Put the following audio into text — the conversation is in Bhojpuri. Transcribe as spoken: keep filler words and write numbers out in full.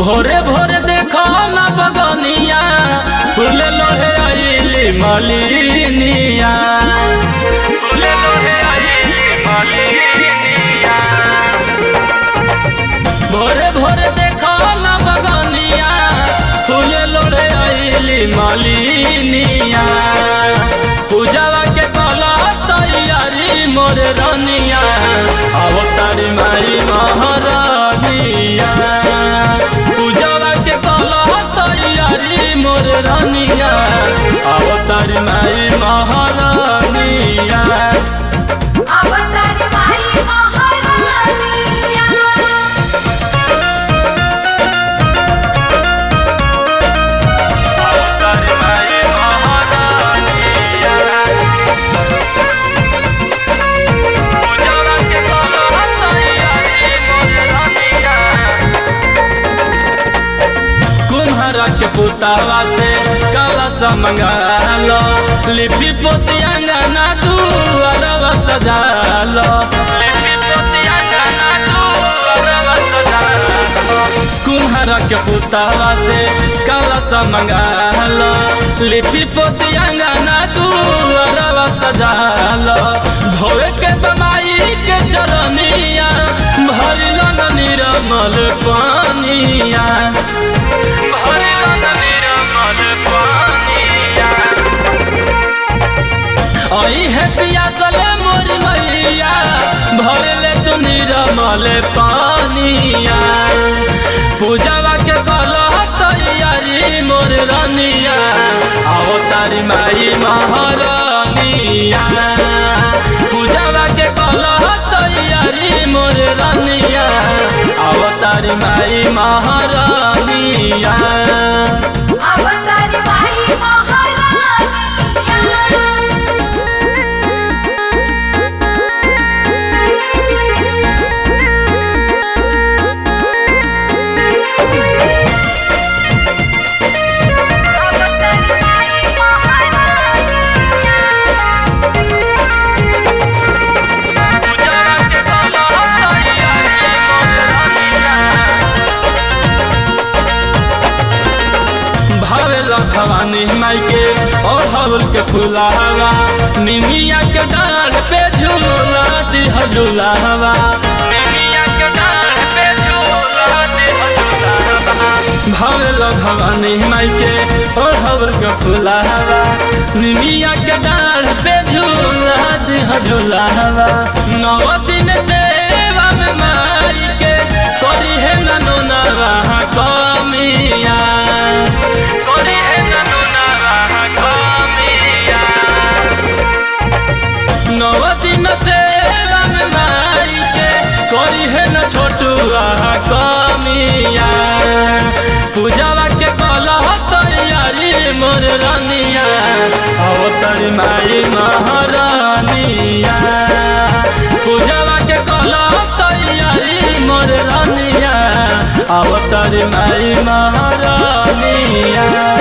भोरे भोरे देखो ना बगनिया फूल लोहे आइली मालिनिया फूल लोहे आइली मालिनिया। भोरे भोरे देखो ना बगनिया फूल लोहे आइली मालिनिया। पूजावा के कला तैयारी मोर रनिया अवतारी माई महारानिया। पूजावा के कला तैयारी मोर रनिया अवतारी माई महारानिया। अवतारी माई महारानिया। अवतारी माई महारानिया। पूजावा के कला तैयारी मोर रनिया। कुम्हारा के पुतावा से कलश मंगालो लिपि पोती अंगना दुआरवा सजालो लिपि पोती अंगना दुआरवा सजालो। कुम्हारा के पुतावा से कलश मंगालो लिपि पोती अंगना दुआरवा सजालो। धोए के बमाई के चरनिया भरिलो न निर्मल पानिया भरिलो न निर्मल पानिया। आई है पियासल मोर मैया भरले तू निर्मल पानिया। पूजावा के कला तैयारी मोर रनिया अवतारी माई महारानिया। पूजावा के कला तैयारी मोर रनिया अवतारी माई महारानिया। अवतारी माई महारानिया। अवतारी माई महारानिया। पूजावा के कला तैयारी मोर रनिया। भावे लखवानी माई के और हवल के फुलावा निमिया के डाल पे झूला दिह झूलावा निमिया के डाल पे झूला दिह झूलावा। भावे लखवानी माई के और हवल के फुलावा निमिया के डाल पे झूला दिह झूलावा। नौ दिन सेवा में माई के करी है ननो नवा कमिया करी है ननो नवा कमिया। नौ दिन सेवा में माई के करी है न छोटुआ कमिया। पूजावा के कला तैयारी मोर रनिया अवतारी माई महारानिया। पूजावा के कला तैयारी मोर रनिया अवतारी माई महारानिया।